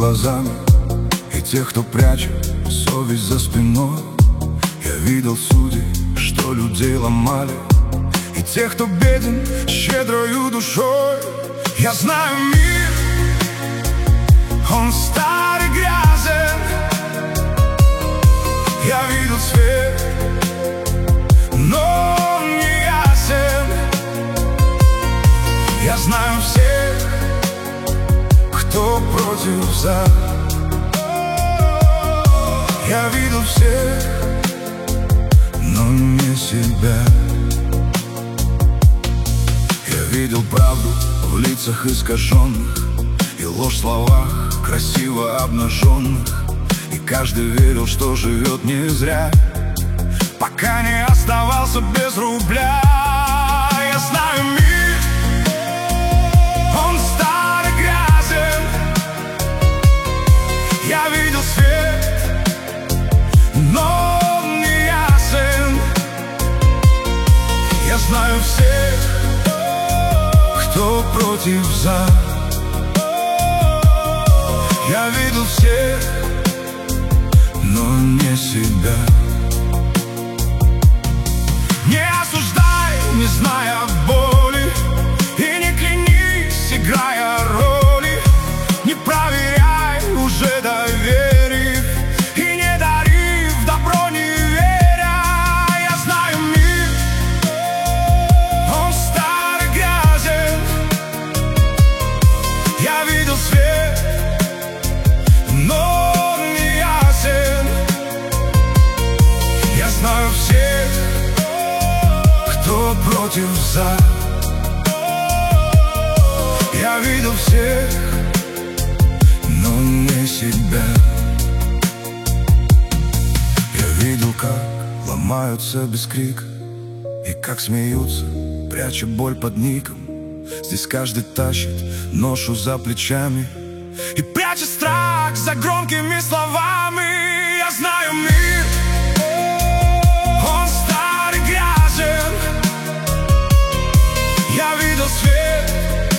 глазами, и тех, кто прячет совесть за спиной. Я видел судей, что людей ломали, и тех, кто беден щедрою душой. Я знаю мир, он старый, грязен. Я видел свет, но он не ясен. Я знаю всех, кто против, за. Я видел всех, но не себя. Я видел правду в лицах искаженных и ложь в словах красиво обнаженных. И каждый верил, что живет не зря, пока не оставался без рубля. Я знаю мир, он старый, грязен. Я видел свет, но он не ясен. Я знаю всех, кто против, за. Я видел всех, но не себя. Не осуждай, не зная боли, и не клянись, играя роли. Не проверяй, уже доверив, и не дарив добро, не веря. Я знаю мир, он старый, грязен. Я видел свет, но он не ясен. Я знаю всех, кто против, за. Я видел всех, но не себя. Я видел, как ломаются без крика, и как смеются, пряча боль под ником. Здесь каждый тащит ношу за плечами и прячет страх за громкими словами. Я знаю мир, он старый, грязен. Я видел свет,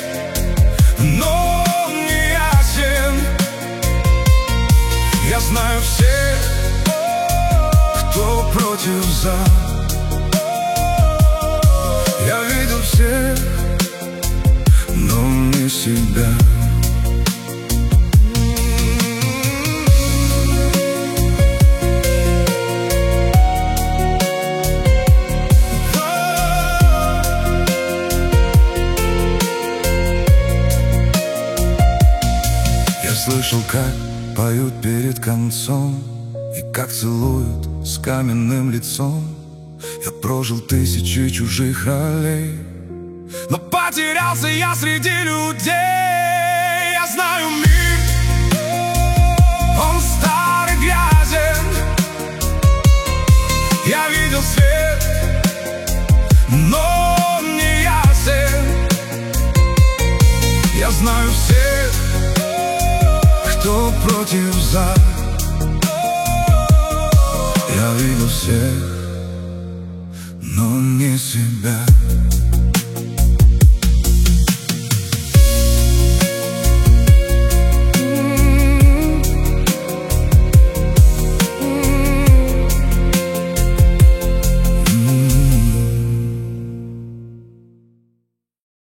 но он не ясен. Я знаю всех, кто против, за. Я видел всех, но не себя. Я слышал, как поют перед концом, и как целуют с каменным лицом. Я прожил тысячи чужих ролей, но потерялся я среди людей. Я знаю мир, он старый, грязен. Я видел свет, но он не ясен. Я знаю всех, кто против, за. Я видел всех, но не себя.